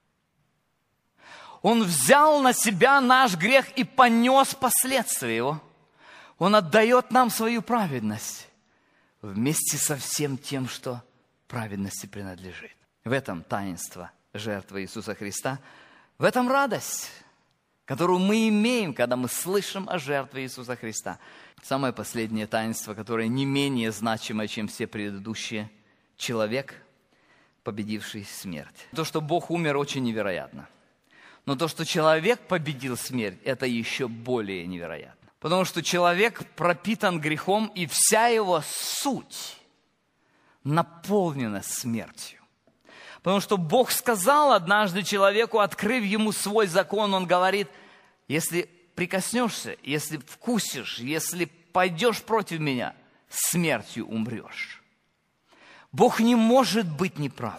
Он взял на себя наш грех и понес последствия его. Он отдает нам свою праведность вместе со всем тем, что праведности принадлежит. В этом таинство жертвы Иисуса Христа, в этом радость, которую мы имеем, когда мы слышим о жертве Иисуса Христа. Самое последнее таинство, которое не менее значимое, чем все предыдущие. Человек, победивший смерть. То, что Бог умер, очень невероятно. Но то, что человек победил смерть, это еще более невероятно. Потому что человек пропитан грехом, и вся его суть наполнена смертью. Потому что Бог сказал однажды человеку, открыв ему свой закон, Он говорит, если прикоснешься, если вкусишь, если пойдешь против меня, смертью умрешь. Бог не может быть неправым.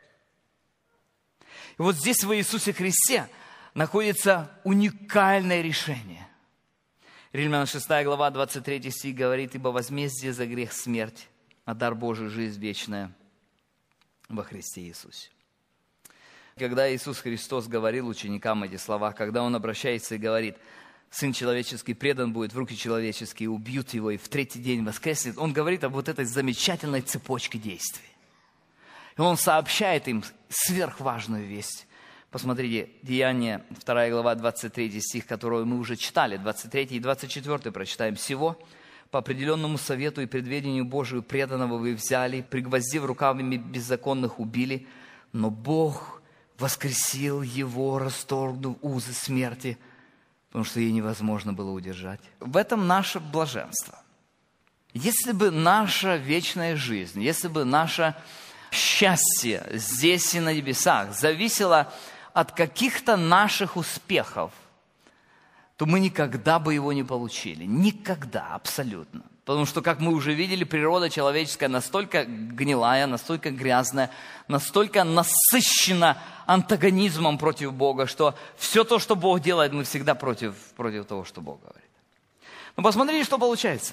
И вот здесь в Иисусе Христе находится уникальное решение. Римлянам 6 глава, 23 стих говорит, «Ибо возмездие за грех смерть, а дар Божий жизнь вечная во Христе Иисусе». Когда Иисус Христос говорил ученикам эти слова, когда Он обращается и говорит: «Сын человеческий предан будет в руки человеческие, убьют Его, и в третий день воскреснет», Он говорит об вот этой замечательной цепочке действий. И Он сообщает им сверхважную весть. Посмотрите, Деяния, 2 глава, 23 стих, которую мы уже читали, 23 и 24 прочитаем. «Сего по определенному совету и предведению Божию преданного вы взяли, пригвоздив рукавами беззаконных убили, но Бог воскресил его, расторгнув узы смерти, потому что ей невозможно было удержать». В этом наше блаженство. Если бы наша вечная жизнь, если бы наше счастье здесь и на небесах зависело от каких-то наших успехов, то мы никогда бы его не получили. Никогда, абсолютно. Потому что, как мы уже видели, природа человеческая настолько гнилая, настолько грязная, настолько насыщена антагонизмом против Бога, что все то, что Бог делает, мы всегда против того, что Бог говорит. Но посмотрите, что получается.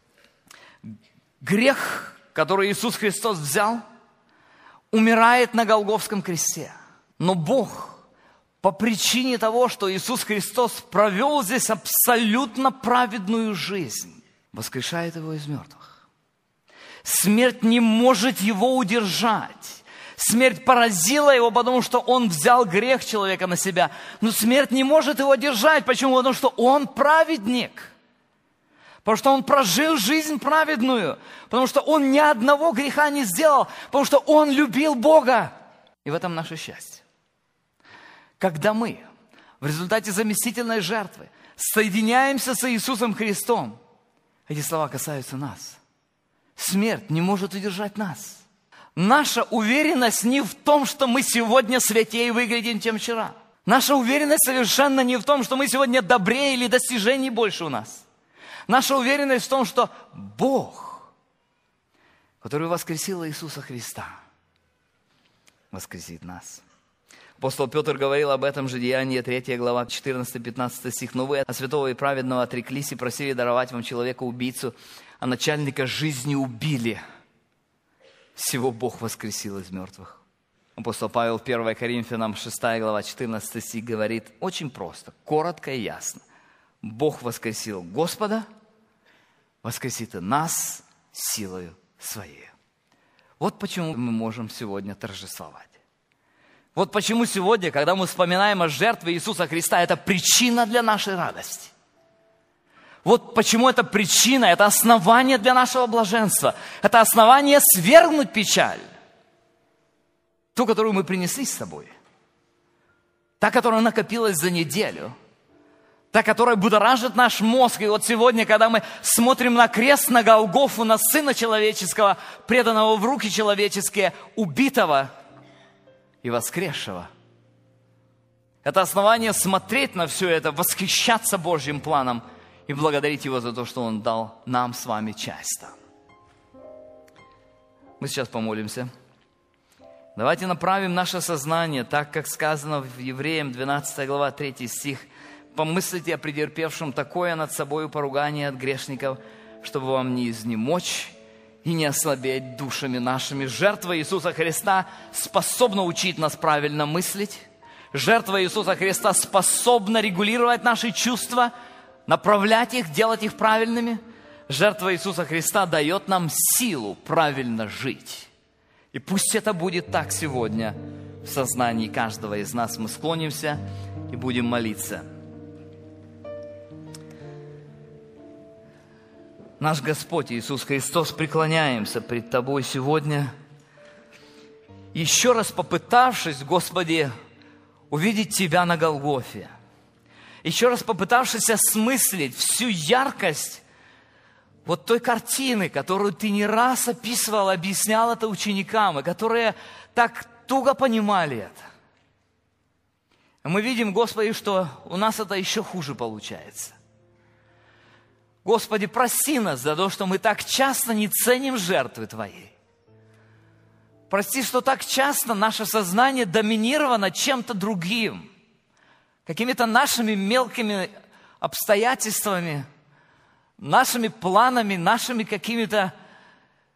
Грех, который Иисус Христос взял, умирает на Голгофском кресте. Но Бог, по причине того, что Иисус Христос провел здесь абсолютно праведную жизнь, воскрешает Его из мертвых. Смерть не может Его удержать. Смерть поразила Его, потому что Он взял грех человека на себя. Но смерть не может Его держать. Почему? Потому что Он праведник. Потому что Он прожил жизнь праведную. Потому что Он ни одного греха не сделал. Потому что Он любил Бога. И в этом наше счастье. Когда мы в результате заместительной жертвы соединяемся с Иисусом Христом, эти слова касаются нас. Смерть не может удержать нас. Наша уверенность не в том, что мы сегодня святее выглядим, чем вчера. Наша уверенность совершенно не в том, что мы сегодня добрее или достижений больше у нас. Наша уверенность в том, что Бог, который воскресил Иисуса Христа, воскресит нас. Апостол Петр говорил об этом же, Деяние 3 глава, 14-15 стих. «Но вы от святого и праведного отреклись и просили даровать вам человека-убийцу, а начальника жизни убили. Всего Бог воскресил из мертвых». Апостол Павел в 1 Коринфянам 6 глава, 14 стих говорит очень просто, коротко и ясно. Бог воскресил Господа, воскресит и нас силою Своей. Вот почему мы можем сегодня торжествовать. Вот почему сегодня, когда мы вспоминаем о жертве Иисуса Христа, это причина для нашей радости. Вот почему это причина, это основание для нашего блаженства. Это основание свергнуть печаль. Ту, которую мы принесли с собой. Та, которая накопилась за неделю. Та, которая будоражит наш мозг. И вот сегодня, когда мы смотрим на крест, на Голгофу, на Сына Человеческого, преданного в руки человеческие, убитого и воскресшего. Это основание смотреть на все это, восхищаться Божьим планом и благодарить Его за то, что Он дал нам с вами часть там. Мы сейчас помолимся. Давайте направим наше сознание, так как сказано в Евреям 12 глава 3 стих. «Помыслите о претерпевшем такое над собою поругание от грешников, чтобы вам не изнемочь и не ослабеть душами нашими». Жертва Иисуса Христа способна учить нас правильно мыслить. Жертва Иисуса Христа способна регулировать наши чувства, направлять их, делать их правильными. Жертва Иисуса Христа дает нам силу правильно жить. И пусть это будет так сегодня в сознании каждого из нас. Мы склонимся и будем молиться. Наш Господь Иисус Христос, преклоняемся пред Тобой сегодня, еще раз попытавшись, Господи, увидеть Тебя на Голгофе, еще раз попытавшись осмыслить всю яркость вот той картины, которую Ты не раз описывал, объяснял это ученикам, и которые так туго понимали это. Мы видим, Господи, что у нас это еще хуже получается. Господи, прости нас за то, что мы так часто не ценим жертвы Твоей. Прости, что так часто наше сознание доминировано чем-то другим, какими-то нашими мелкими обстоятельствами, нашими планами, нашими какими-то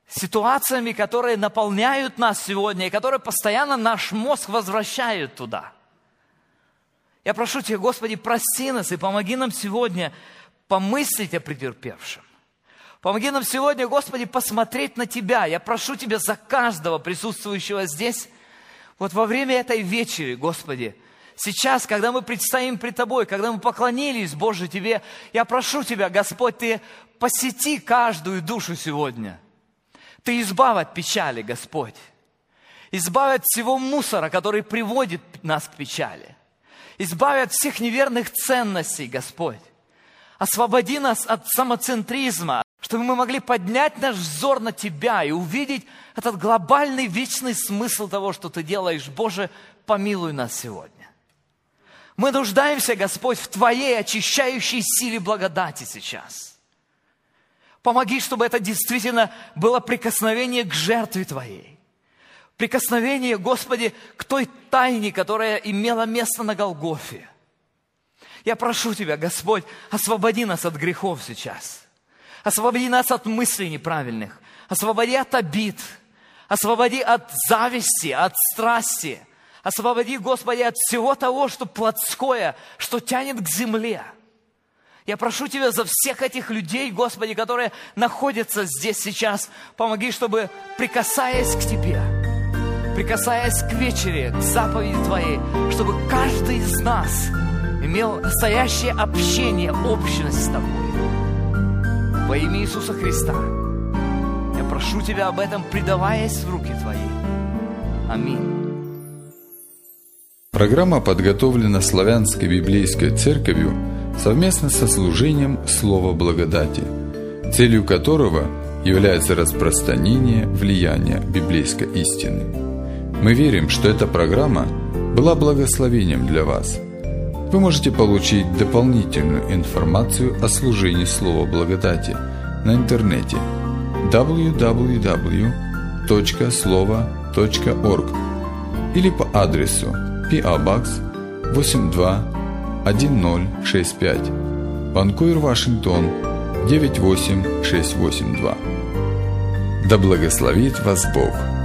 ситуациями, которые наполняют нас сегодня, и которые постоянно наш мозг возвращают туда. Я прошу Тебя, Господи, прости нас и помоги нам сегодня помыслить о претерпевшем. Помоги нам сегодня, Господи, посмотреть на Тебя. Я прошу Тебя за каждого присутствующего здесь, вот во время этой вечери, Господи, сейчас, когда мы предстоим пред Тобой, когда мы поклонились, Боже, Тебе, я прошу Тебя, Господь, Ты посети каждую душу сегодня. Ты избавь от печали, Господь. Избавь от всего мусора, который приводит нас к печали. Избавь от всех неверных ценностей, Господь. Освободи нас от самоцентризма, чтобы мы могли поднять наш взор на Тебя и увидеть этот глобальный вечный смысл того, что Ты делаешь. Боже, помилуй нас сегодня. Мы нуждаемся, Господь, в Твоей очищающей силе благодати сейчас. Помоги, чтобы это действительно было прикосновение к жертве Твоей. Прикосновение, Господи, к той тайне, которая имела место на Голгофе. Я прошу Тебя, Господь, освободи нас от грехов сейчас. Освободи нас от мыслей неправильных. Освободи от обид. Освободи от зависти, от страсти. Освободи, Господи, от всего того, что плотское, что тянет к земле. Я прошу Тебя за всех этих людей, Господи, которые находятся здесь сейчас. Помоги, чтобы, прикасаясь к Тебе, прикасаясь к вечере, к заповеди Твоей, чтобы каждый из нас имел настоящее общение, общность с Тобой. Во имя Иисуса Христа я прошу Тебя об этом, предаваясь в руки Твои. Аминь. Программа подготовлена Славянской библейской церковью совместно со служением Слова Благодати, целью которого является распространение влияния библейской истины. Мы верим, что эта программа была благословением для вас. Вы можете получить дополнительную информацию о служении Слова Благодати на интернете www.slovo.org или по адресу PO Box 821065, Ванкувер, Вашингтон 98682. Да благословит вас Бог!